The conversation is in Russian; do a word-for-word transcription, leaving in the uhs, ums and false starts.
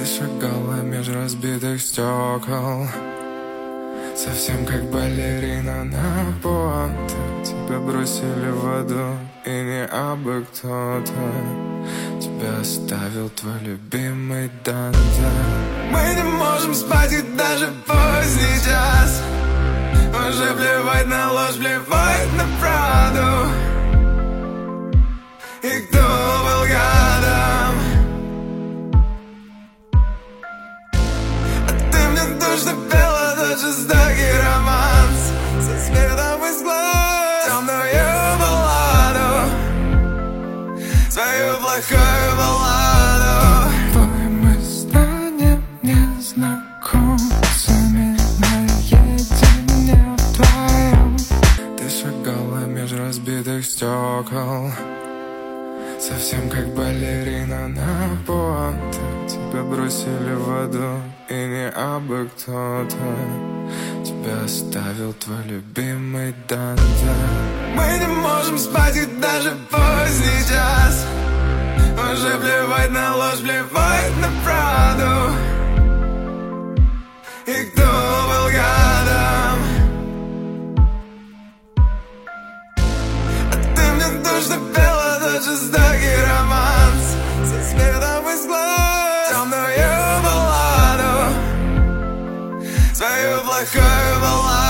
шагала меж разбитых стекол, совсем как балерина на понте. Тебя бросили в воду, и не абы кто-то. Тебя оставил твой любимый Данте. Мы не можем спать и даже поздний час. Уже плевать на ложь, плевать на правду. И кто был гадом? А ты мне точно пела тот жестокий романс со светом из глаз, темную балладу, свою плохую балладу. Давай мы станем незнакомцами наедине вдвоем. Ты шагала меж разбитых стекол, совсем как балерина на понте. Тебя бросили в воду, и не абы кто-то. Тебя оставил твой любимый Данте. Мы не можем спать и даже поздний час. Уже плевать на ложь, плевать на правду. И кто был гадом? А ты мне точно пела тот жестокий романс со светом из глаз, темную балладу, свою плохую балладу.